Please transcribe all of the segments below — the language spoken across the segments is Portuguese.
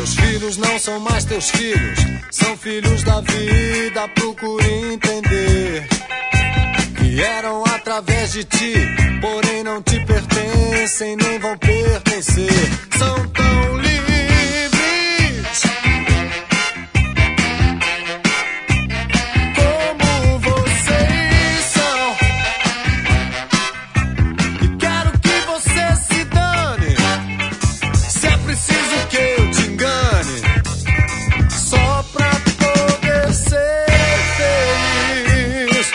Teus filhos não são mais teus filhos, são filhos da vida. Procure entender que vieram através de ti, porém não te pertencem, nem vão pertencer. São tão livres como vocês são, e quero que você se dane, se é preciso que eu te engane, só pra poder ser feliz.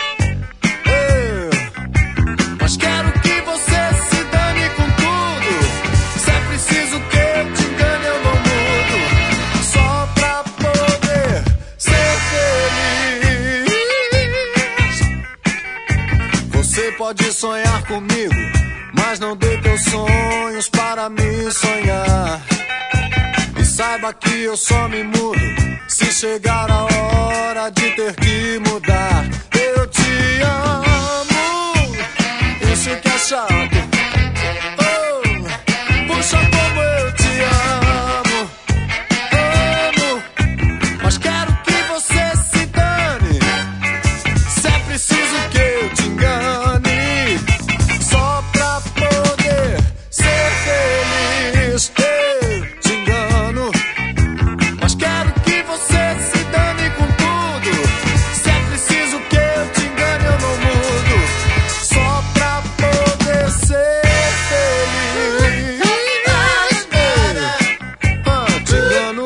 Mas quero que você se dane com tudo, se é preciso que eu te engane eu não mudo, só pra poder ser feliz. Você pode sonhar comigo, mas não dê teus sonhos para me sonhar. E saiba que eu só me mudo se chegar a hora de ter que mudar. Eu te amo, isso que é chato. Oh, puxa como eu te amo. Amo, mas quero que você se dane, se é preciso que eu te engane, só pra poder ser feliz. Eu te engano, mas quero que você se dane com tudo, se é preciso que eu te engane eu não mudo, só pra poder ser feliz. Te engano,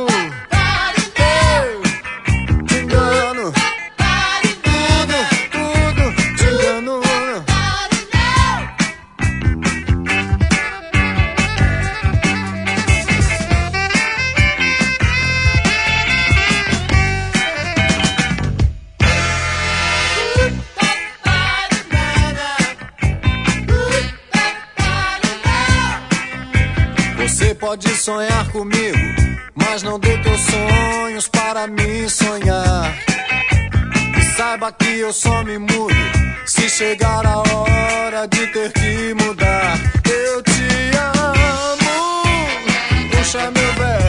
te engano, tudo, te engano. Você pode sonhar comigo, mas não dê teus sonhos para me sonhar. E saiba que eu só me mudo se chegar a hora de ter que mudar. Eu te amo, puxa meu velho.